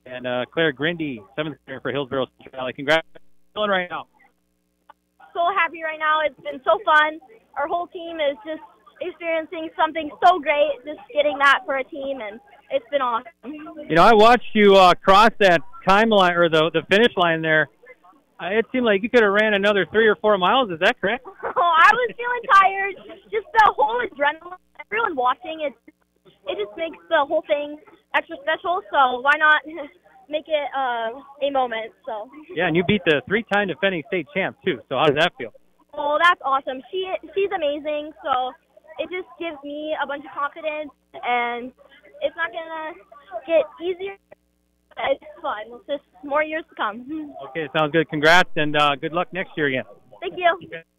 and Claire Grindy, 7th grader for Hillsborough Central Valley. Congrats. How are you feeling right now? So happy right now. It's been so fun. Our whole team is just experiencing something so great, just getting that for a team, and it's been awesome. You know, I watched you cross that timeline or the finish line there. It seemed like you could have ran another 3 or 4 miles. Is that correct? Oh, I was feeling tired. Just the whole adrenaline, everyone watching, it just makes the whole thing extra special. So why not make it a moment? So. Yeah, and you beat the 3-time defending state champ too. So how does that feel? Oh, that's awesome. She's amazing. So it just gives me a bunch of confidence, and it's not gonna get easier. It's fun. It's just more years to come. Okay, sounds good. Congrats, and good luck next year again. Thank you. Okay.